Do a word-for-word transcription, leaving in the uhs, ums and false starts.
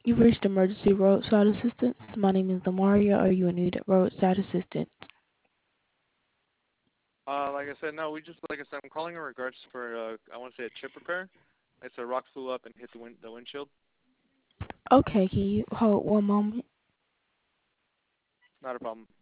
You've reached emergency roadside assistance. My name is Demaria. Are you in need of roadside assistance? Uh, like I said, no, we just like I said, I'm calling in regards for uh, I want to say a chip repair. It's a rock flew up and hit the wind the windshield. Okay, can you hold one moment? Not a problem.